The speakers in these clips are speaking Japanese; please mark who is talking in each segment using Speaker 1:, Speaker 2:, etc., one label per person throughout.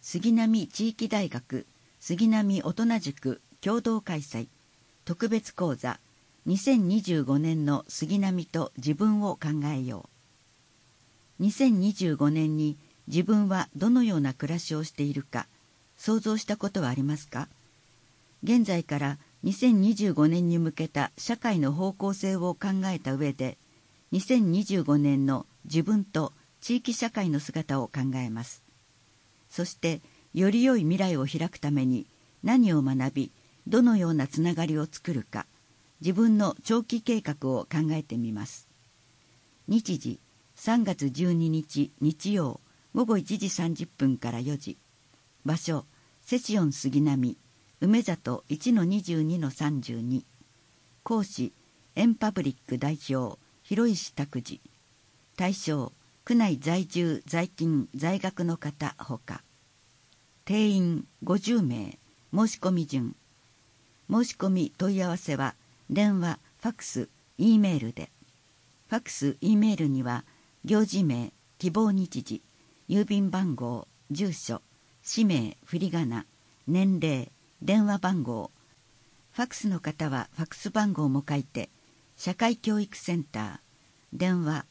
Speaker 1: 杉並地域大学杉並大人塾共同開催特別講座2025年の杉並と自分を考えよう。2025年に自分はどのような暮らしをしているか想像したことはありますか？現在から2025年に向けた社会の方向性を考えた上で2025年の自分と地域社会の姿を考えます。そしてより良い未来を開くために何を学びどのようなつながりを作るか自分の長期計画を考えてみます。日時3月12日日曜午後1時30分から4時。場所セシオン杉並梅里 1-22-32。講師エンパブリック代表広石拓司。対象区内在住在勤在学の方ほか。定員50名。申し込み順。申し込み問い合わせは電話、ファクス、Eメールで。ファクス、Eメールには行事名、希望日時、郵便番号、住所、氏名、振り仮名、年齢、電話番号。ファクスの方はファクス番号も書いて、社会教育センター、電話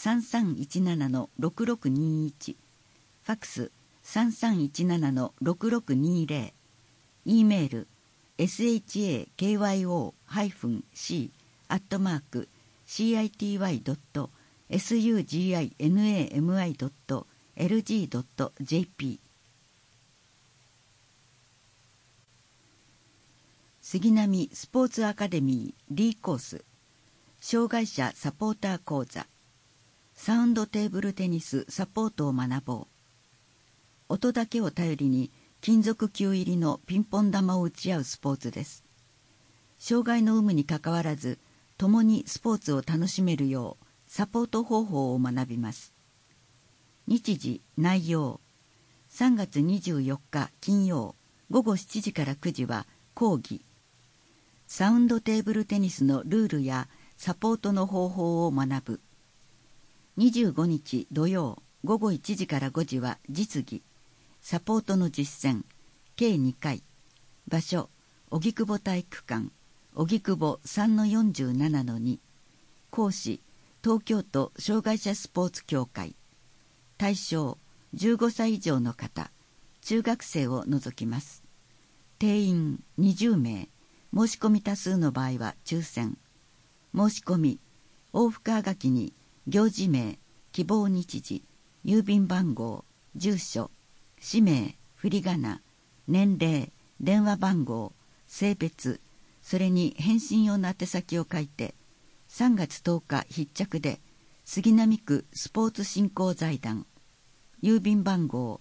Speaker 1: 3317-6621、ファクス3317-6620、Eメール、shakyo-city.city.suginami.lg.jp。 杉並スポーツアカデミー D コース障害者サポーター講座サウンドテーブルテニスサポートを学ぼう。音だけを頼りに金属球入りのピンポン玉を打ち合うスポーツです。障害の有無にかかわらず共にスポーツを楽しめるようサポート方法を学びます。日時内容3月24日金曜午後7時から9時は講義サウンドテーブルテニスのルールやサポートの方法を学ぶ。25日土曜午後1時から5時は実技サポートの実践計2回。場所荻窪体育館荻窪 3-47-2。講師東京都障害者スポーツ協会。対象15歳以上の方中学生を除きます。定員20名。申し込み多数の場合は抽選。申し込み往復はがきに行事名希望日時郵便番号住所氏名振り仮名年齢電話番号性別それに返信用の宛先を書いて3月10日必着で杉並区スポーツ振興財団郵便番号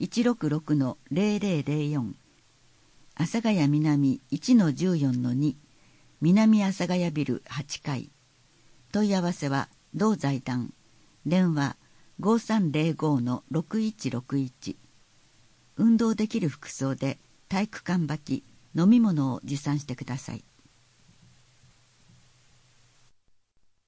Speaker 1: 166-0004 阿佐ヶ谷南 1-14-2 南阿佐ヶ谷ビル8階。問い合わせは同財団電話 5305-6161。運動できる服装で体育館履き飲み物を持参してください。